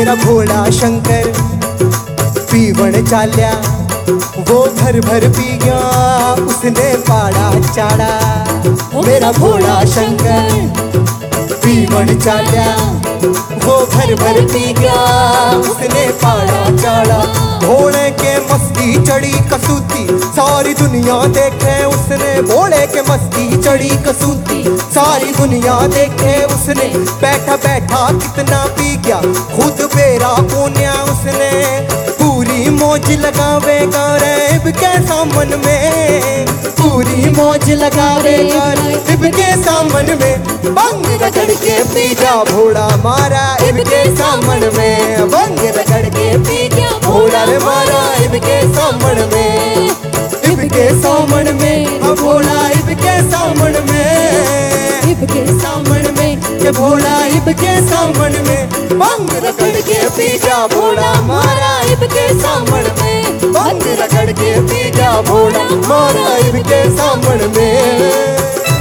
मेरा भोला शंकर पीवण चाल्या वो भर भर पी गया उसने पाड़ा चाड़ा। मेरा भोला शंकर पीवण चाल्या वो भर भर पी गया उसने पाड़ा चाड़ा। भोले के मस्ती चढ़ी कसूती सारी दुनिया देखे उसने। भोले के मस्ती चढ़ी कसूती सारी दुनिया देखे उसने। बैठा बैठा कितना पी गया खुद बेरा पुण्या उसने। पूरी मौज लगावेगा रैब के सामन में। पूरी मौज लगावेगा रैब के सामन में। भंग रगड़ के पी जा भोला मारा इब के सामन में। भंग रगड़ के पी गया भोला रे मारा इब के सामन में। इब के सामन में भोला इब के सामन में। इब के सामन में के भोला इब के सामन में। भंग रगड़ के पी जा भोला मारा इब के सामन में। भंग रगड़ के पी जा भोला मारा इब के सामन में।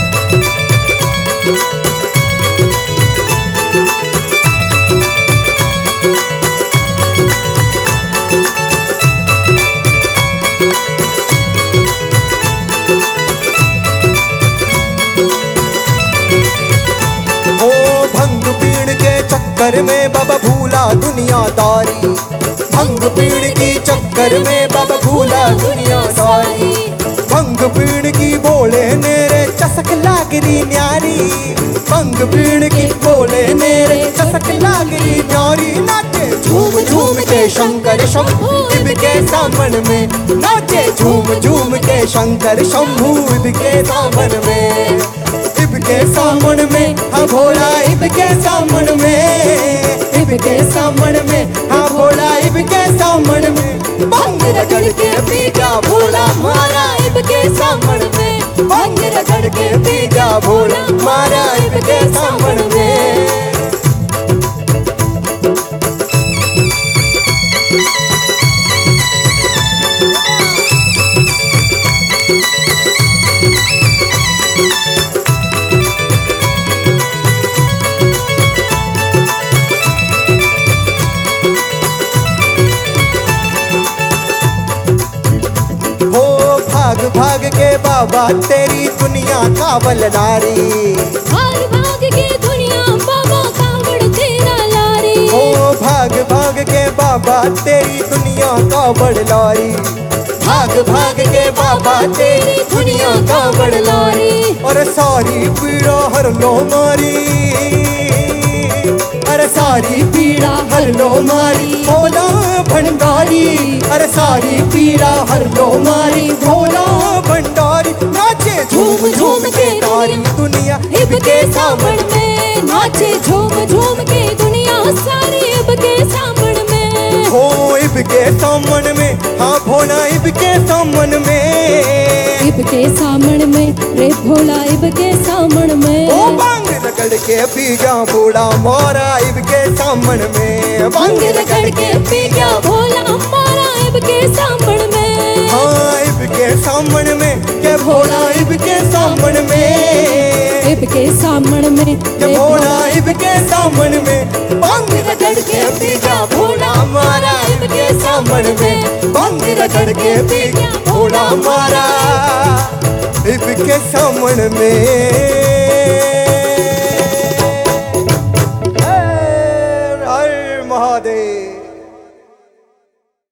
चक्कर में बाबा भूला दुनियादारी। भंग पीड़ की चक्कर में बाबा भूला दुनियादारी। भंग पीड़ की बोले नेरे चसक लागरी न्यारी। भंग पीड़ की बोले नेरे चसक लागरी न्यारी। नाचे झूम झूम के शंकर शंभू इब के सामन में। नाचे झूम झूम के शंकर शंभू इब के सामन में। इब के सामन में हाँ भोला इब के सामन में। इब के सामन में हाँ भोला इब के सामन में। भंग रगड़ के पी जा भोला मारा इब के सामन में। भंग रगड़ के पी जा भोला मारा इब के सामन में। भाग भाग के बाबा तेरी दुनिया कावल नारी। भाग भाग के दुनिया बाबा कावड़ तेरा लारी। ओ भाग भाग के बाबा तेरी दुनिया कावड़ लारी। भाग भाग के बाबा तेरी दुनिया कावड़ लारी। और सारी पीड़ा हर लो मारी। अरे सारी पीड़ा हर लो मारी भोला भंडारी। अरे सारी पीड़ा हर लो मारी भोला भंडारी। नाचे झूम झूम के तारी दुनिया इब के सामन में। नाचे झूम झूम के दुनिया सारी इब के सामन में। हो इब के सामन में हाँ भोला इब के सामन में। इब के सामन में रे भोला इब के सामन में। ओ भंग रगड़ के पी जा भोला मारा इब के सामन में। भंग रगड़ के पी जा भोला मारा इब के सामन में। हाँ इब के सामन में के भोला इब के सामन में। इब के सामन में के भोला इब के सामन में। भंग रगड़ के पी जा भोला मारा इब के सामन में। भंग रगड़ के पी जा भोला मारा इब के सामन में।